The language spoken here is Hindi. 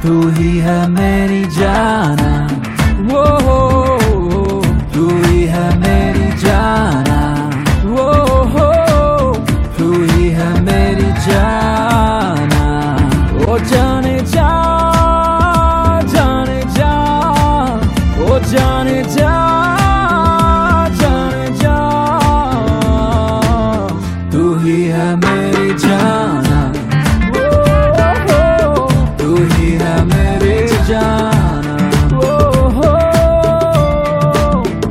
तू ही है मेरी जाना, वो तू ही है मेरी जाना, वो तू ही है मेरी जाना। ओ जाने जा, जाने जा, ओ जाने जा।